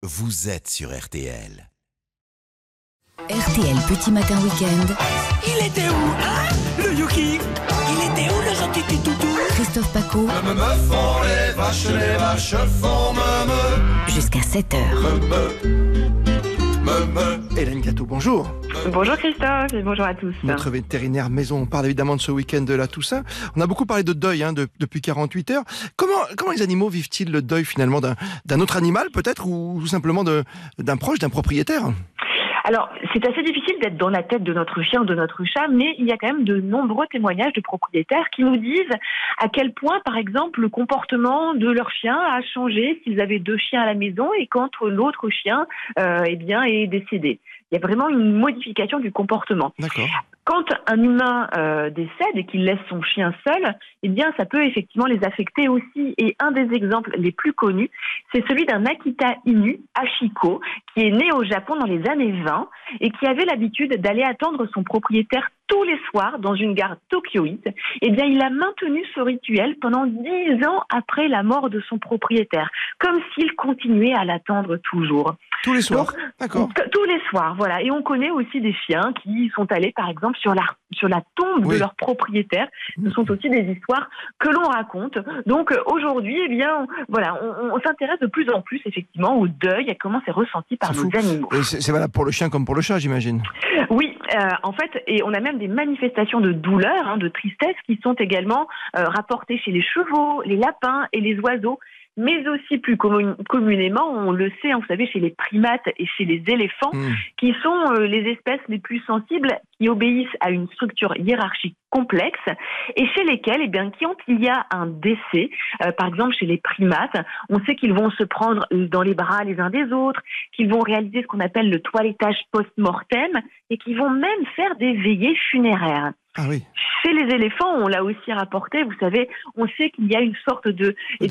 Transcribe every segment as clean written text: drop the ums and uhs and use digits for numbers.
vous êtes sur RTL. RTL Petit Matin Week-end. Il était où, hein, le Yuki? Il était où, le gentil petit toutou? Christophe Paco. Me font les vaches font me. Jusqu'à 7h. Hélène Gâteau, bonjour. Bonjour Christophe et bonjour à tous. Notre vétérinaire maison, on parle évidemment de ce week-end de la Toussaint. On a beaucoup parlé de deuil depuis 48 heures. Comment les animaux vivent-ils le deuil finalement d'un autre animal peut-être ou tout simplement d'un proche, d'un propriétaire ? Alors, c'est assez difficile d'être dans la tête de notre chien ou de notre chat, mais il y a quand même de nombreux témoignages de propriétaires qui nous disent à quel point, par exemple, le comportement de leur chien a changé s'ils avaient 2 chiens à la maison et quand l'autre chien est décédé. Il y a vraiment une modification du comportement. D'accord. Quand un humain décède et qu'il laisse son chien seul, eh bien, ça peut effectivement les affecter aussi. Et un des exemples les plus connus, c'est celui d'un Akita Inu, Hachiko, qui est né au Japon dans les années 20 et qui avait l'habitude d'aller attendre son propriétaire tous les soirs dans une gare tokyoïte. Eh bien, il a maintenu ce rituel pendant 10 ans après la mort de son propriétaire, comme s'il continuait à l'attendre toujours. Tous les soirs. Donc, D'accord. tous les soirs, voilà. Et on connaît aussi des chiens qui sont allés, par exemple, sur la tombe de leur propriétaire. Ce sont aussi des histoires que l'on raconte. Donc aujourd'hui, eh bien, on s'intéresse de plus en plus effectivement au deuil et à comment c'est ressenti par nos animaux. Et c'est valable pour le chien comme pour le chat, j'imagine. Oui, en fait, et on a même des manifestations de douleur, de tristesse, qui sont également rapportées chez les chevaux, les lapins et les oiseaux. Mais aussi plus communément, on le sait, vous savez, chez les primates et chez les éléphants, qui sont les espèces les plus sensibles, qui obéissent à une structure hiérarchique complexe, et chez lesquelles, quand il y a un décès, par exemple chez les primates, on sait qu'ils vont se prendre dans les bras les uns des autres, qu'ils vont réaliser ce qu'on appelle le toilettage post-mortem, et qu'ils vont même faire des veillées funéraires. Ah oui. Chez les éléphants, on l'a aussi rapporté, vous savez, on sait qu'il y a une sorte de...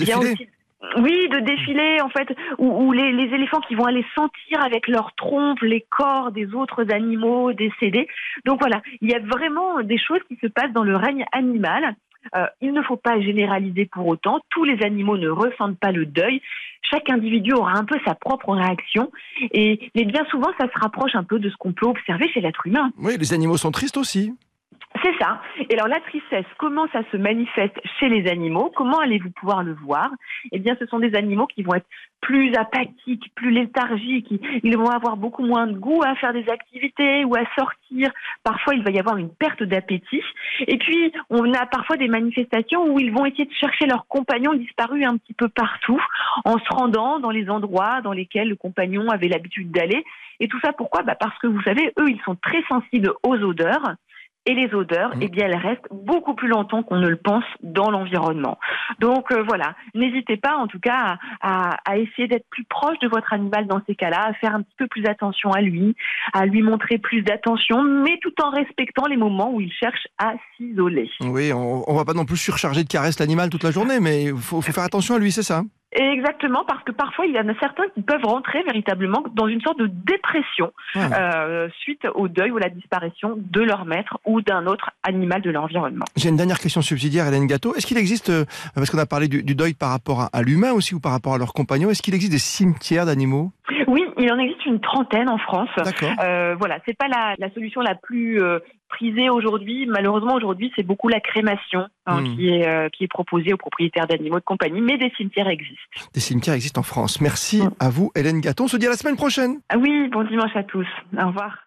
de défilé, en fait, où les éléphants qui vont aller sentir avec leur trompe les corps des autres animaux décédés. Donc voilà, il y a vraiment des choses qui se passent dans le règne animal. Il ne faut pas généraliser pour autant. Tous les animaux ne ressentent pas le deuil. Chaque individu aura un peu sa propre réaction. Mais bien souvent, ça se rapproche un peu de ce qu'on peut observer chez l'être humain. Oui, les animaux sont tristes aussi. C'est ça. Et alors la tristesse, comment ça se manifeste chez les animaux? Comment allez-vous pouvoir le voir? Eh bien, ce sont des animaux qui vont être plus apathiques, plus léthargiques. Ils vont avoir beaucoup moins de goût à faire des activités ou à sortir. Parfois, il va y avoir une perte d'appétit. Et puis, on a parfois des manifestations où ils vont essayer de chercher leurs compagnons disparus un petit peu partout, en se rendant dans les endroits dans lesquels le compagnon avait l'habitude d'aller. Et tout ça, pourquoi? Parce que vous savez, eux, ils sont très sensibles aux odeurs. Et les odeurs, elles restent beaucoup plus longtemps qu'on ne le pense dans l'environnement. Donc voilà, n'hésitez pas en tout cas à essayer d'être plus proche de votre animal dans ces cas-là, à faire un petit peu plus attention à lui montrer plus d'attention, mais tout en respectant les moments où il cherche à s'isoler. Oui, on va pas non plus surcharger de caresses l'animal toute la journée, mais il faut faire attention à lui, c'est ça? Exactement, parce que parfois, il y en a certains qui peuvent rentrer véritablement dans une sorte de dépression suite au deuil ou à la disparition de leur maître ou d'un autre animal de l'environnement. J'ai une dernière question subsidiaire, Hélène Gâteau. Est-ce qu'il existe, parce qu'on a parlé du deuil par rapport à l'humain aussi ou par rapport à leurs compagnons, est-ce qu'il existe des cimetières d'animaux ? Oui, il en existe une 30aine en France. D'accord. C'est pas la solution la plus prisée aujourd'hui. Malheureusement, aujourd'hui, c'est beaucoup la crémation qui est proposée aux propriétaires d'animaux de compagnie, mais des cimetières existent. Des cimetières existent en France. Merci à vous, Hélène Gâteau. On se dit à la semaine prochaine. Oui, bon dimanche à tous. Au revoir.